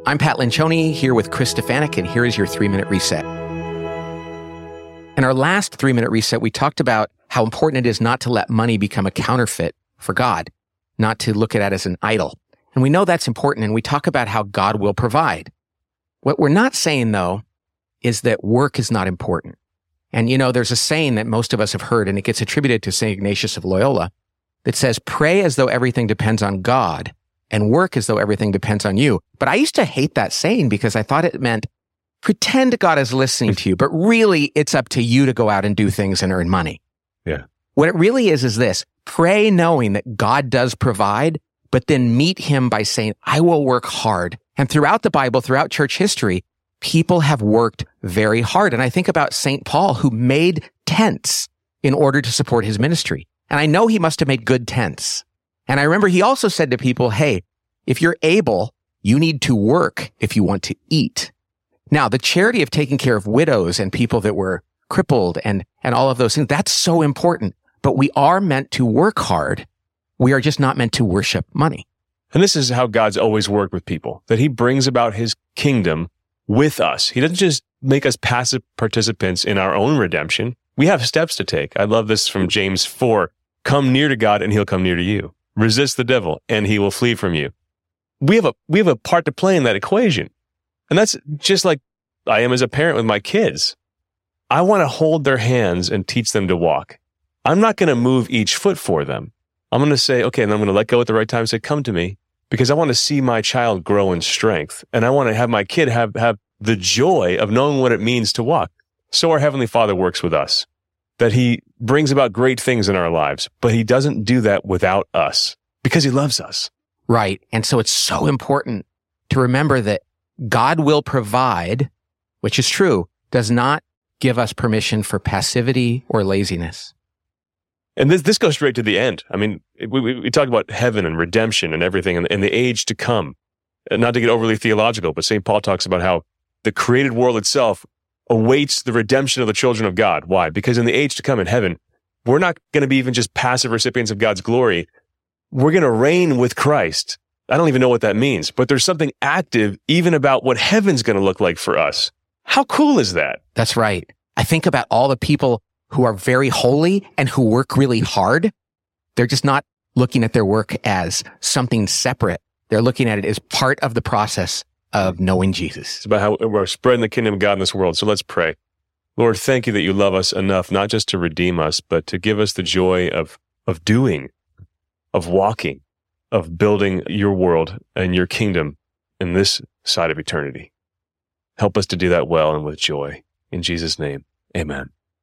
I'm Pat Lencioni here with Chris Stefanick, and here is your 3-minute reset. In our last 3-minute reset, we talked about how important it is not to let money become a counterfeit for God, not to look at it as an idol. And we know that's important, and we talk about how God will provide. What we're not saying, though, is that work is not important. And you know, there's a saying that most of us have heard, and it gets attributed to St. Ignatius of Loyola, that says, pray as though everything depends on God, and work as though everything depends on you. But I used to hate that saying because I thought it meant pretend God is listening to you, but really it's up to you to go out and do things and earn money. Yeah. What it really is this: pray knowing that God does provide, but then meet him by saying, I will work hard. And throughout the Bible, throughout church history, people have worked very hard. And I think about St. Paul, who made tents in order to support his ministry. And I know he must have made good tents. And I remember he also said to people, hey, if you're able, you need to work if you want to eat. Now, the charity of taking care of widows and people that were crippled and all of those things, that's so important. But we are meant to work hard. We are just not meant to worship money. And this is how God's always worked with people, that he brings about his kingdom with us. He doesn't just make us passive participants in our own redemption. We have steps to take. I love this from James 4. Come near to God and he'll come near to you. Resist the devil and he will flee from you. We have a part to play in that equation. And that's just like I am as a parent with my kids. I want to hold their hands and teach them to walk. I'm not going to move each foot for them. I'm going to say, okay, and I'm going to let go at the right time and say, come to me, because I want to see my child grow in strength. And I want to have my kid have the joy of knowing what it means to walk. So our Heavenly Father works with us, that he brings about great things in our lives, but he doesn't do that without us because he loves us. Right. And so it's so important to remember that God will provide, which is true, does not give us permission for passivity or laziness. And this goes straight to the end. I mean, we talk about heaven and redemption and everything and the age to come. Not to get overly theological, but St. Paul talks about how the created world itself awaits the redemption of the children of God. Why? Because in the age to come in heaven, we're not going to be even just passive recipients of God's glory. We're going to reign with Christ. I don't even know what that means, but there's something active even about what heaven's going to look like for us. How cool is that? That's right. I think about all the people who are very holy and who work really hard. They're just not looking at their work as something separate. They're looking at it as part of the process of knowing Jesus. It's about how we're spreading the kingdom of God in this world. So let's pray. Lord, thank you that you love us enough, not just to redeem us, but to give us the joy of doing, of walking, of building your world and your kingdom in this side of eternity. Help us to do that well and with joy. In Jesus' name, amen.